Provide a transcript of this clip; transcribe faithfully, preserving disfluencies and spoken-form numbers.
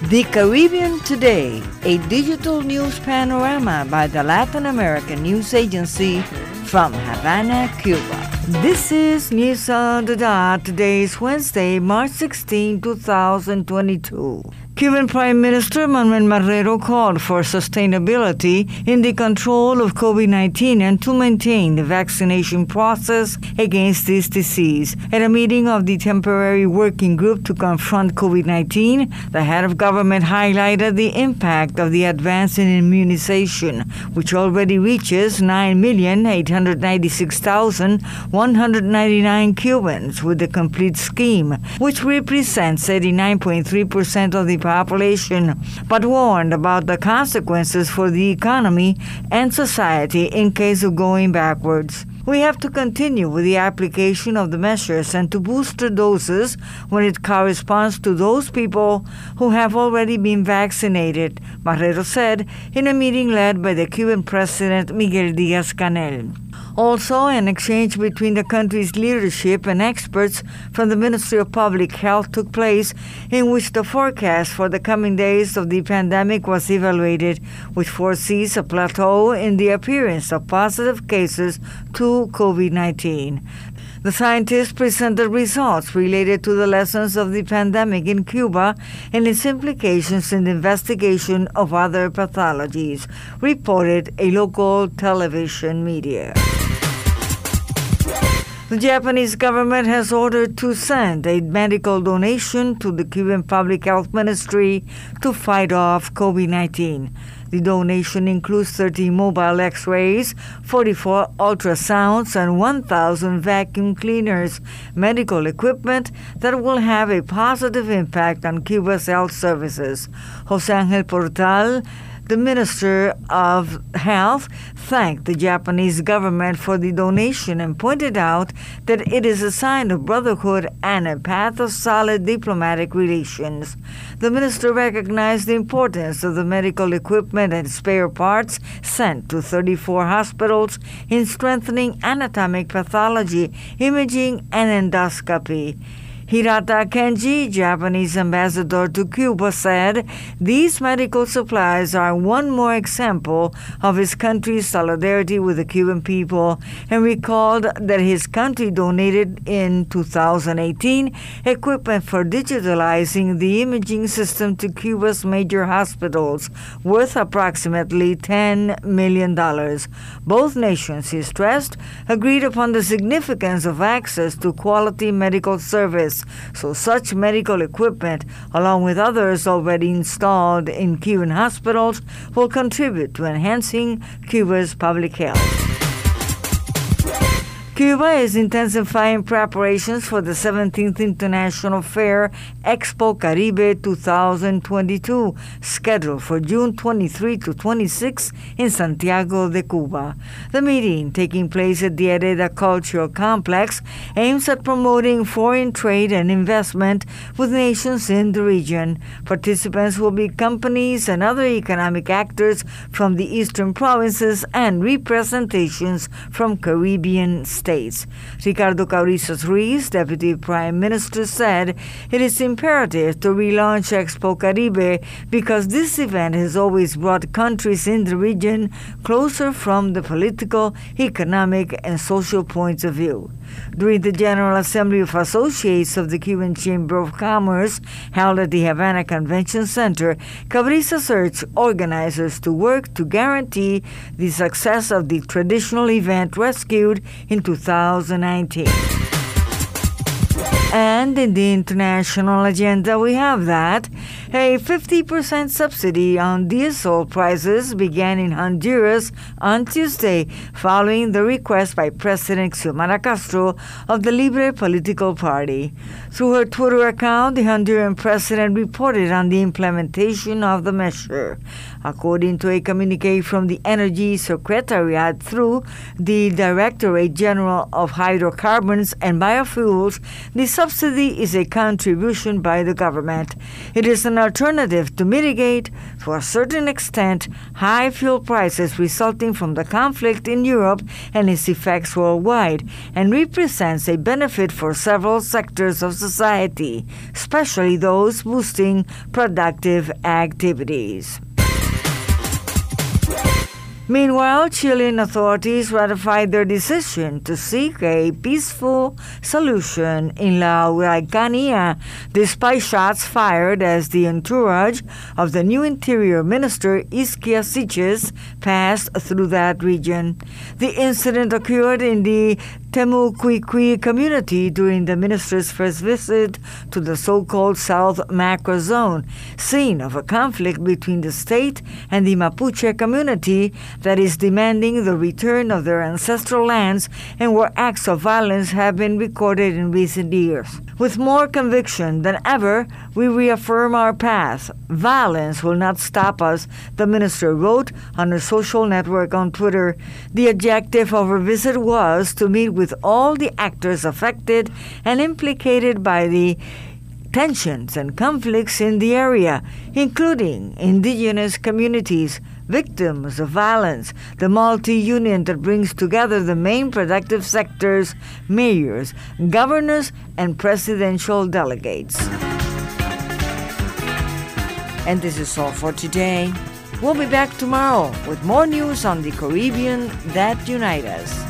The Caribbean Today, a digital news panorama by the Latin American News Agency from Havana, Cuba. This is News on the Dot. Today is Wednesday, March sixteenth, twenty twenty-two. Cuban Prime Minister Manuel Marrero called for sustainability in the control of COVID nineteen and to maintain the vaccination process against this disease. At a meeting of the temporary working group to confront COVID nineteen, the head of government highlighted the impact of the advance in immunization, which already reaches nine million eight hundred ninety-six thousand one hundred ninety-nine Cubans with the complete scheme, which represents eighty-nine point three percent of the population, but warned about the consequences for the economy and society in case of going backwards. We have to continue with the application of the measures and to booster doses when it corresponds to those people who have already been vaccinated, Marrero said in a meeting led by the Cuban President Miguel Díaz-Canel. Also, an exchange between the country's leadership and experts from the Ministry of Public Health took place, in which the forecast for the coming days of the pandemic was evaluated, which foresees a plateau in the appearance of positive cases to COVID nineteen. The scientists presented results related to the lessons of the pandemic in Cuba and its implications in the investigation of other pathologies, reported a local television media. The Japanese government has ordered to send a medical donation to the Cuban Public Health Ministry to fight off COVID nineteen. The donation includes thirty mobile X-rays, forty-four ultrasounds, and one thousand vacuum cleaners, medical equipment that will have a positive impact on Cuba's health services. José Ángel Portal, the Minister of Health, thanked the Japanese government for the donation and pointed out that it is a sign of brotherhood and a path of solid diplomatic relations. The minister recognized the importance of the medical equipment and spare parts sent to thirty-four hospitals in strengthening anatomic pathology, imaging, and endoscopy. Hirata Kenji, Japanese ambassador to Cuba, said these medical supplies are one more example of his country's solidarity with the Cuban people, and recalled that his country donated in two thousand eighteen equipment for digitalizing the imaging system to Cuba's major hospitals, worth approximately ten million dollars. Both nations, he stressed, agreed upon the significance of access to quality medical service, so such medical equipment, along with others already installed in Cuban hospitals, will contribute to enhancing Cuba's public health. Cuba is intensifying preparations for the seventeenth International Fair Expo Caribe twenty twenty-two, scheduled for June twenty-third to twenty-sixth in Santiago de Cuba. The meeting, taking place at the Hereda Cultural Complex, aims at promoting foreign trade and investment with nations in the region. Participants will be companies and other economic actors from the eastern provinces and representations from Caribbean states. Ricardo Cabrizas Ruiz, Deputy Prime Minister, said it is imperative to relaunch Expo Caribe because this event has always brought countries in the region closer from the political, economic, and social points of view. During the General Assembly of Associates of the Cuban Chamber of Commerce held at the Havana Convention Center, Cabrizas urged organizers to work to guarantee the success of the traditional event rescued in two thousand nineteen. And in the international agenda, we have that a fifty percent subsidy on diesel prices began in Honduras on Tuesday, following the request by President Xiomara Castro of the Libre political party. Through her Twitter account, the Honduran president reported on the implementation of the measure. According to a communique from the Energy Secretariat through the Directorate General of Hydrocarbons and Biofuels, the subsidy is a contribution by the government. It is an alternative to mitigate, to a certain extent, high fuel prices resulting from the conflict in Europe and its effects worldwide, and represents a benefit for several sectors of society, especially those boosting productive activities. Meanwhile, Chilean authorities ratified their decision to seek a peaceful solution in La Araucanía, despite shots fired as the entourage of the new Interior Minister Isquia Siches passed through that region. The incident occurred in the Temucuicui community during the minister's first visit to the so-called South Macro Zone, scene of a conflict between the state and the Mapuche community that is demanding the return of their ancestral lands and where acts of violence have been recorded in recent years. With more conviction than ever, we reaffirm our path. Violence will not stop us, the minister wrote on her social network on Twitter. The objective of her visit was to meet with all the actors affected and implicated by the tensions and conflicts in the area, including indigenous communities, victims of violence, the multi-union that brings together the main productive sectors, mayors, governors, and presidential delegates. And this is all for today. We'll be back tomorrow with more news on the Caribbean that unite us.